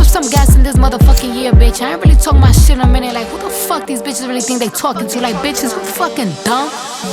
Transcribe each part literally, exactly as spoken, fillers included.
some gas in this motherfucking year, bitch. I ain't really talking my shit in a minute. Like, who the fuck these bitches really think they talking to? Like, bitches, who fucking dumb?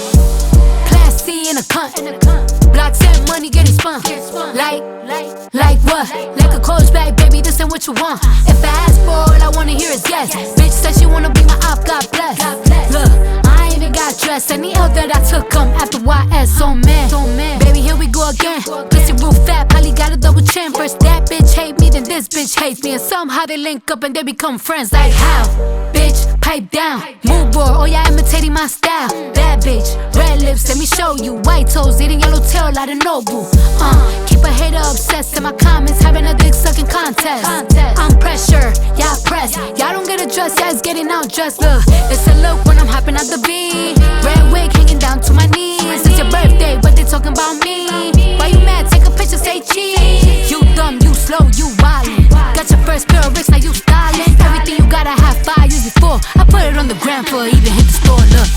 Class C in a cunt. Blocks and money getting spun. Like, like what? Like a coach bag, baby, this ain't what you want. If I ask for all I wanna hear is yes. Bitch said she wanna be my op, God bless. Look, I ain't even got dressed. Any L that I took come after Y S, so man. Baby, here we go again. Pussy real fat, probably got a double chin. First that bitch hate me, then this bitch hates me. And somehow they link up and they become friends. Like how? Bitch, pipe down. Move board, oh yeah, imitating my style. Bad bitch, red lips, let me show you. White toes, eating yellow tail like a Nobu. Uh, keep a hater obsessed in my comments, having a dick sucking contest. I'm pressure, y'all press. Y'all don't get a dress, yeah, it's getting out dressed. Look, it's a look when I'm hopping out the beat. Red wig hanging down to my knees. It's your birthday, but they talking about me. Why you mad? Take a picture, say cheese. You dumb, you slow, you wildin'. Got your first pair of Ricks, now you stylin'. Everything you gotta have five years before. I put it on the gram for even hit the store. Look,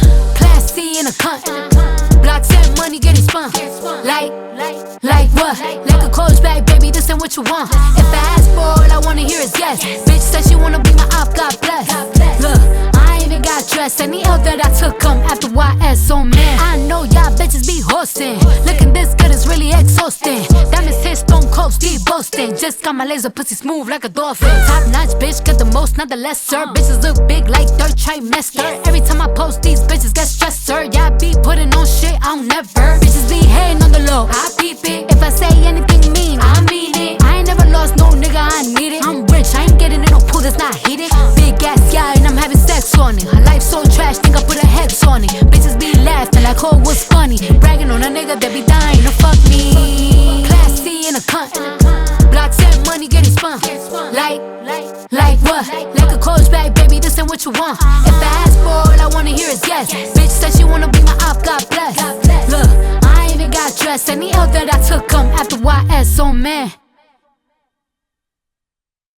Class C in a cunt. Blocks and money getting spun. Like, like what? Like a coach bag, baby, this ain't what you want. If I ask for all I wanna hear is yes. Bitch said she wanna be my op, God bless. Look, I ain't even got dressed. Any L that I took come after Y S, so man. I know y'all bitches be hosting. Looking this good is really exhausting. Diamonds hit stone cold, Steve boasting. Just got my laser pussy smooth like a dolphin. Top notch bitch, get the most, not the lesser. Bitches look big like third trimester. Every time I post, these bitches get stressed, sir. Y'all be putting on shit, I don't never. Bitches be hating on the low, I peep it. If I say anything mean, I mean it. I ain't never lost no nigga, I need it. I'm rich, I ain't getting in no pool that's not heated. Big ass yeah, and I'm having sex on it. Her life so trash, think I put a hex on it. Bitches be laughing like, oh, what's funny? Bragging on a nigga that be dying to fuck me. Class C in a cunt. Blocks and money getting spun. Like, like what? Like a coach bag, baby, this ain't what you want. If I ask for all I wanna hear is yes. Bitch said she wanna be my op, God bless. Look, I ain't even got dressed. Any L that I took come after Y S, so man.